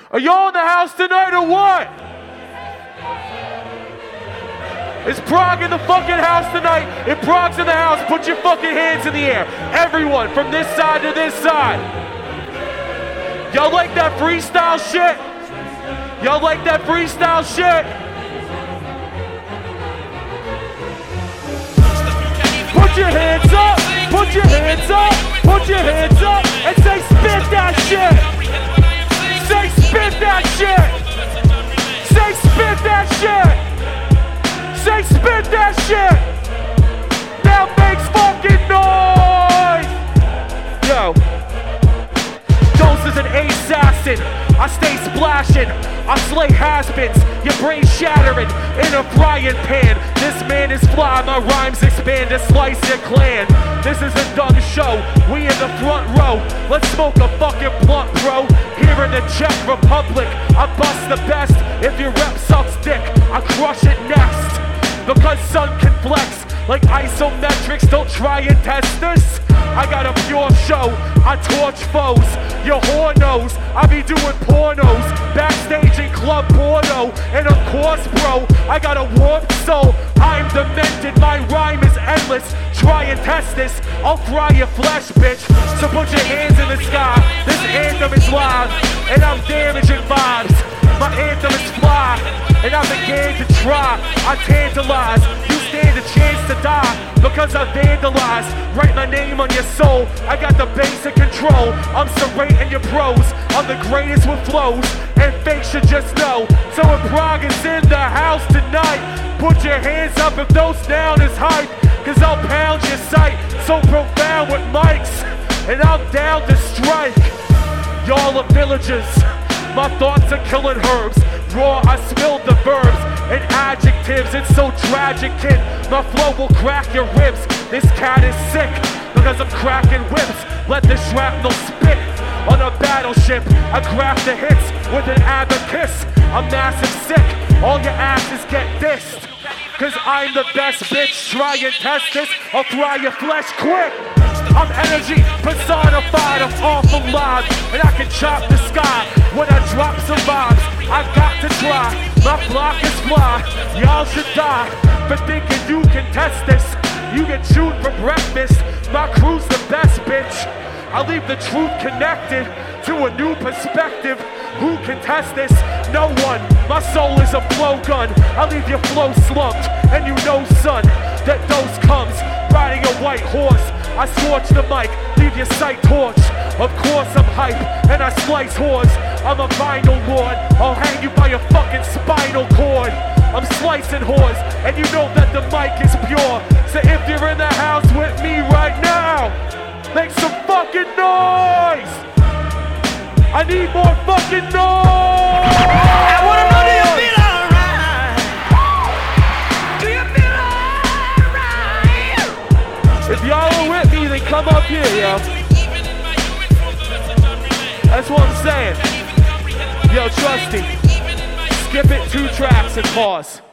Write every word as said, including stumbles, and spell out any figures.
Are y'all in the house tonight or what? Is Prague in the fucking house tonight? If Prague's in the house, put your fucking hands in the air. Everyone, from this side to this side. Y'all like that freestyle shit? Y'all like that freestyle shit? Put your hands up, put your hands up, put your hands up, and say spit that shit. Say spit that shit. Say spit that shit. Say spit that shit. Now makes fucking noise. Yo. Dose is an assassin. I stay splashing. I slay has-beens. Your brain shattering in a frying pan. This man is fly. My rhymes expand to slice your clan. This is a dumb show. We in the front row. Let's smoke a fucking blunt, bro. Here in the Czech Republic, I bust the best. If your rep sucks dick, I crush it next. Because sun can flex like isometrics. Don't try and test this. I got a pure show, I torch foes. Your whore knows, I be doing pornos backstage in Club Porno. And of course, bro, I got a warped soul. I'm demented, my rhyme is endless. Try and test this, I'll fry your flesh, bitch. So put your hands in the sky. This anthem is live, and I'm damaging vibes. My anthem is fly, and I began to try. I tantalize, you stand a chance to die. Because I vandalize, write my name on your soul. I got the basic control. I'm serrating your pros. I'm the greatest with flows, and fake should just know. So if Prague is in the house tonight, put your hands up if those down is hype. Cause I'll pound your sight, so profound with mics. And I'm down to strike. Y'all are villagers. My thoughts are killing herbs. Raw, I spilled the verbs and adjectives. It's so tragic, kid. My flow will crack your ribs. This cat is sick because I'm cracking whips. Let the shrapnel spit on a battleship. I craft the hits with an abacus. I'm massive sick. All your asses get dissed. Cause I'm the best bitch. Try and test this, I'll fry your flesh quick. I'm energy personified, I'm awful live. And I can chop the sky when I drop some vibes. I've got to try, my block is fly. Y'all should die for thinking you can test this. You get chewed for breakfast, my crew's the best, bitch. I leave the truth connected to a new perspective. Who can test this? No one. My soul is a blow gun. I leave your flow slumped, and you know, son, that dose comes riding a white horse. I scorch the mic, leave your sight torched. Of course I'm hype, and I slice whores. I'm a vinyl lord, I'll hang you by your fucking spinal cord. I'm slicing whores, and you know that the mic is pure. So if you're in the house with me right now, make some fucking noise! I need more fucking noise! I wanna know, do you feel alright? Do you feel alright? If y'all are with me, then come up here, yo. That's what I'm saying. Yo, Trusty, skip it two tracks and pause.